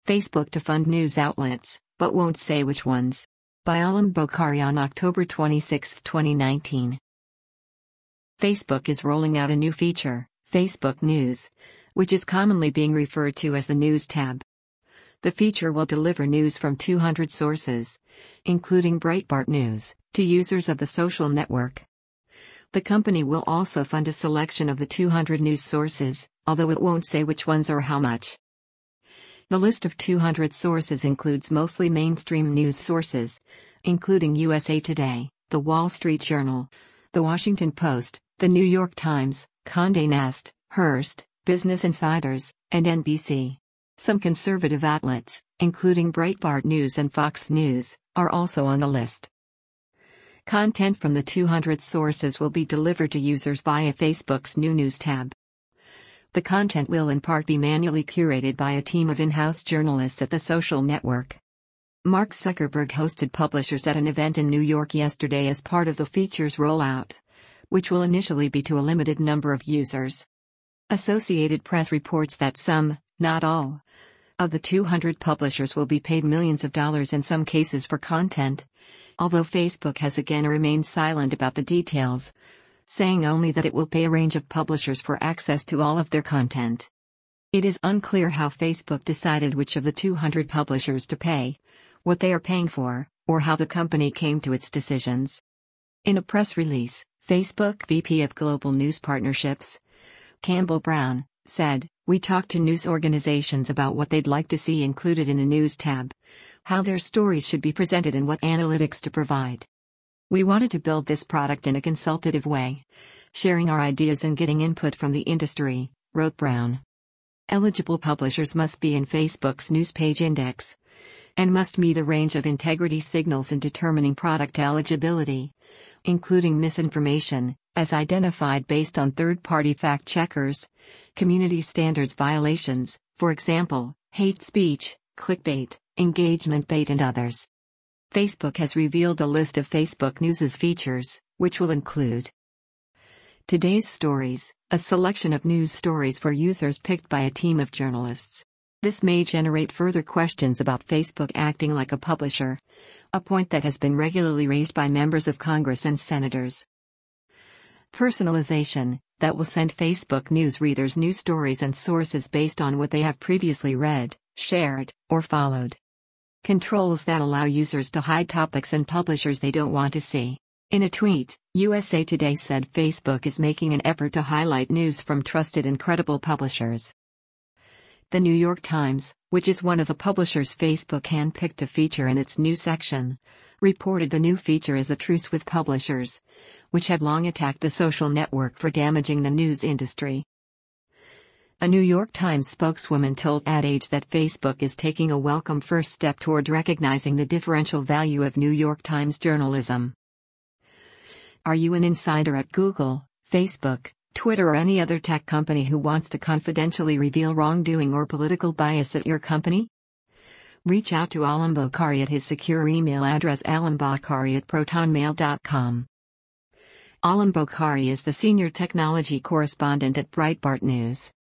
Facebook to fund news outlets, but won't say which ones. By Alam Bokhari on October 26, 2019. Facebook is rolling out a new feature, Facebook News, which is commonly being referred to as the News tab. The feature will deliver news from 200 sources, including Breitbart News, to users of the social network. The company will also fund a selection of the 200 news sources, although it won't say which ones or how much. The list of 200 sources includes mostly mainstream news sources, including USA Today, The Wall Street Journal, The Washington Post, The New York Times, Condé Nast, Hearst, Business Insiders, and NBC. Some conservative outlets, including Breitbart News and Fox News, are also on the list. Content from the 200 sources will be delivered to users via Facebook's new News tab. The content will in part be manually curated by a team of in-house journalists at the social network. Mark Zuckerberg hosted publishers at an event in New York yesterday as part of the feature's rollout, which will initially be to a limited number of users. Associated Press reports that some, not all, of the 200 publishers will be paid millions of dollars in some cases for content, although Facebook has again remained silent about the details, saying only that it will pay a range of publishers for access to all of their content. It is unclear how Facebook decided which of the 200 publishers to pay, what they are paying for, or how the company came to its decisions. In a press release, Facebook VP of Global News Partnerships, Campbell Brown, said, "We talked to news organizations about what they'd like to see included in a news tab, how their stories should be presented and what analytics to provide. We wanted to build this product in a consultative way, sharing our ideas and getting input from the industry," wrote Brown. Eligible publishers must be in Facebook's news page index and must meet a range of integrity signals in determining product eligibility, including misinformation, as identified based on third-party fact-checkers, community standards violations, for example, hate speech, clickbait, engagement bait and others. Facebook has revealed a list of Facebook News' features, which will include Today's Stories, a selection of news stories for users picked by a team of journalists. This may generate further questions about Facebook acting like a publisher, a point that has been regularly raised by members of Congress and senators. Personalization, that will send Facebook News readers news stories and sources based on what they have previously read, shared, or followed. Controls that allow users to hide topics and publishers they don't want to see. In a tweet, USA Today said Facebook is making an effort to highlight news from trusted and credible publishers. The New York Times, which is one of the publishers Facebook handpicked to feature in its news section, reported the new feature is a truce with publishers, which have long attacked the social network for damaging the news industry. A New York Times spokeswoman told Ad Age that Facebook is taking a welcome first step toward recognizing the differential value of New York Times journalism. Are you an insider at Google, Facebook, Twitter or any other tech company who wants to confidentially reveal wrongdoing or political bias at your company? Reach out to Alam Bokhari at his secure email address alambokhari@protonmail.com. Alam Bokhari is the senior technology correspondent at Breitbart News.